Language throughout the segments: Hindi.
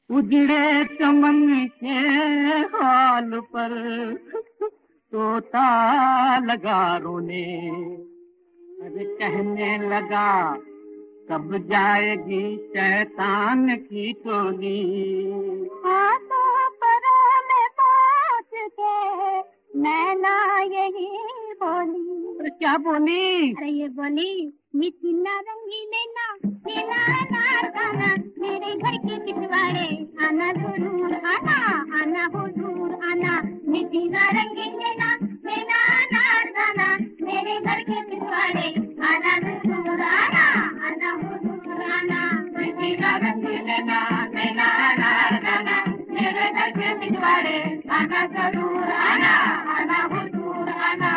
उजड़े चमन के हाल पर तोता लगा रोने। अरे कहने लगा कब जाएगी शैतान की टोली। हाथों परों में पहुंच के नैना यही बोली। अरे क्या बोली? अरे ये बोली, मीठी नारंगी लेना गाना, मेरे घर के पिछवाड़े आना जरूर आना, आना हुजूर आना। मीठी नारंगी लेना गाना, मेरे घर के पिछवाड़े आना जरूर आना, आना हुजूर आना। मीठी नारंगी लेना गाना, मेरे घर के पिछवाड़े आना जरूर आना, आना हुजूर आना।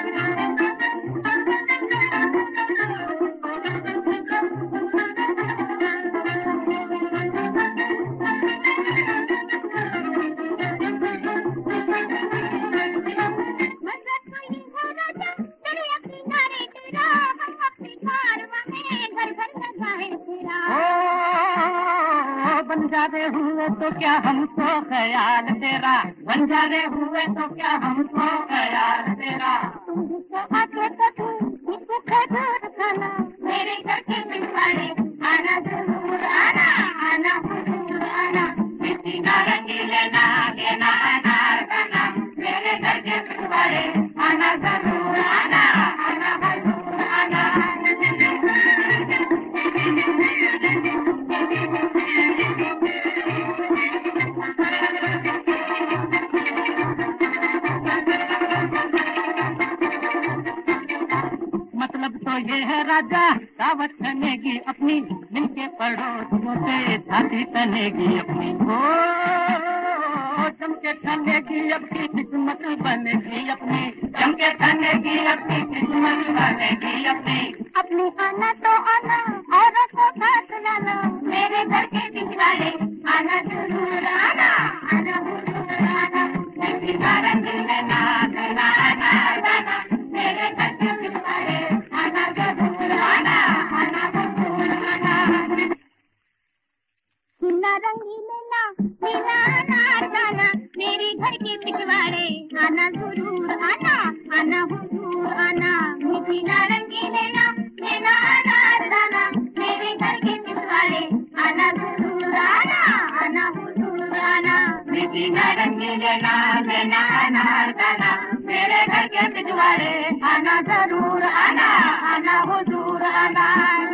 बंजारे हुए तो क्या हमको ख्याल तेरा, बंजारे हुए तो क्या हमको ख्याल तेरा। तुमको आके तो मुझको खबर खाना, मेरे घर के पिछवाड़े आना जरूर आना, आना हुजूर आना। मीठी नारंगी लेना गाना, मेरे घर के पिछवाड़े आना जरूर आना, आना हुजूर आना। मतलब तो ये है राजा दावत बनेगी अपनी, मिलके पड़ोसियों से छाती तनेगी अपनी। ओ चमके तनेगी अपनी किस्मत बनेगी अपनी, चमके तनेगी अपनी किस्मत बनेगी अपनी। अपनी आना तो आना और को साथ लाना, मेरे घर के पिछवाड़े आना जरूर आना, आना हुजूर आना। मीठी नारंगी लेना गाना, मेरे घर के पिछवाड़े आना जरूर आना, आना हुजूर आना। नारंगी लेना गाना, मेरे घर के पिछवाड़े आना जरूर आना, आना हुजूर आना। मीठी नारंगी लेना गाना, मेरे घर के पिछवाड़े आना जरूर आना, आना हुजूर आना। मीठी नारंगी लेना गाना, मेरे घर के पिछवाड़े आना जरूर आना, आना हुजूर आना।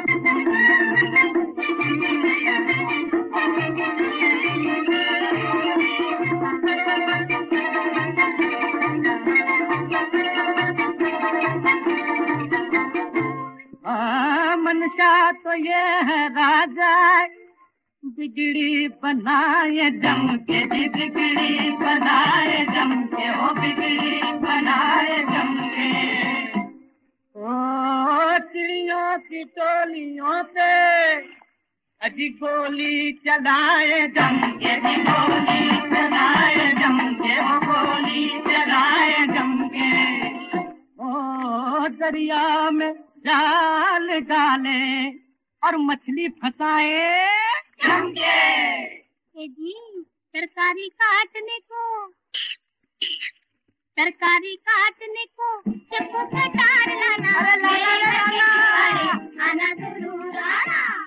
मनशा तो ये है राजा बिगड़ी बनाए जम के, बिगड़ी बनाए जम के, ओ बिगड़ी बनाए जम के। ओ चिड़ियों की टोलियों पे अजी गोली चलाए जम के, गोली चलाए जम के, ओ गोली चलाए जम के। ओ दरिया में जाल डाले और मछली फंसाए जम के। जी तरकारी काटने को सबको कटार लाना, अरे लाना, आना जरूर आना।